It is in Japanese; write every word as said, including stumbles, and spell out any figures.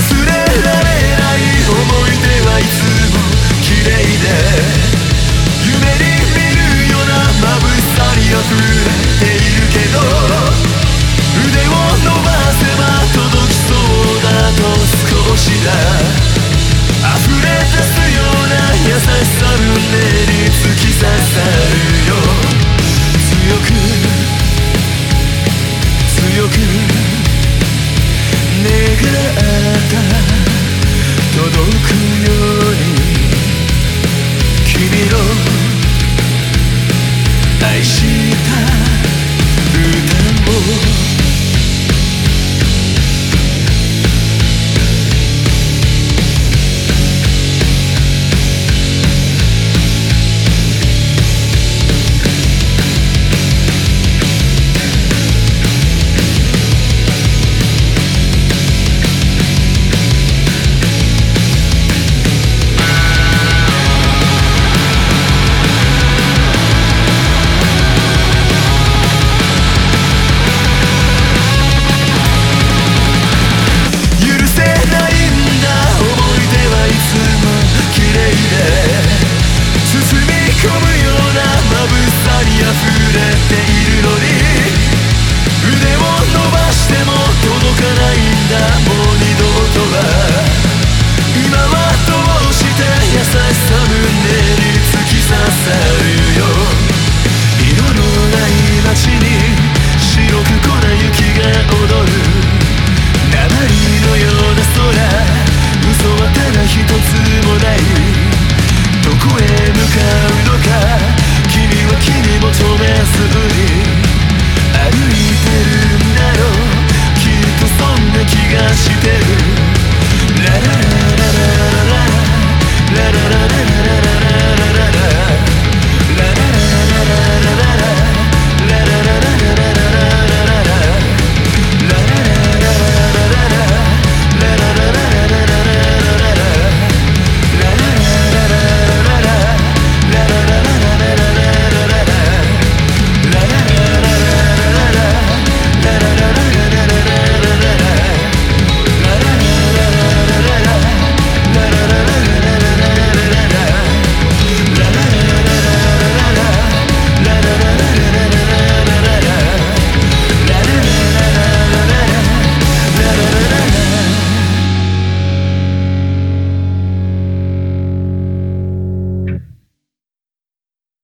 忘れられない思い出はいつも綺麗で、夢に見るような眩しさに溢れているけど、腕を伸ばせば届きそうだと少しだ溢れ出すような優しさ胸に突き刺さるよ。強く強く願った届くように、君の愛した歌を腕を伸ばしても届かないんだ。